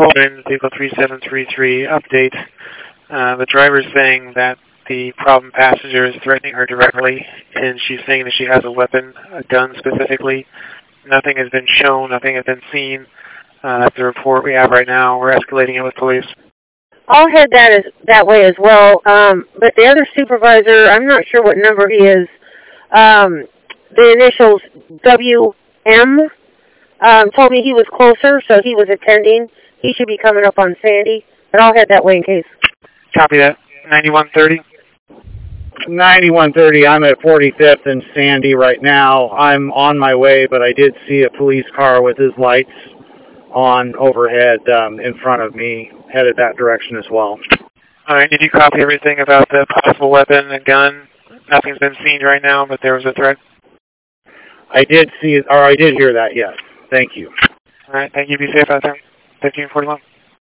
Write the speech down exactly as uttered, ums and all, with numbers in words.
Williams, vehicle three seven three three, update. Uh, the driver is saying that the problem passenger is threatening her directly, and she's saying that she has a weapon, a gun specifically. Nothing has been shown, nothing has been seen. Uh, that's the report we have right now. We're escalating it with police. I'll head that as, that way as well. Um, but the other supervisor, I'm not sure what number he is. Um, the initials W M um, told me he was closer, so he was attending. He should be coming up on Sandy, but I'll head that way in case. Copy that. ninety-one thirty. ninety-one thirty, I'm at forty-fifth and Sandy right now. I'm on my way, but I did see a police car with his lights on overhead um, in front of me, headed that direction as well. All right, did you copy everything about the possible weapon, the gun? Nothing's been seen right now, but there was a threat? I did see, or I did hear that, yes. Thank you. All right, thank you. Be safe out there. fifteen forty-one.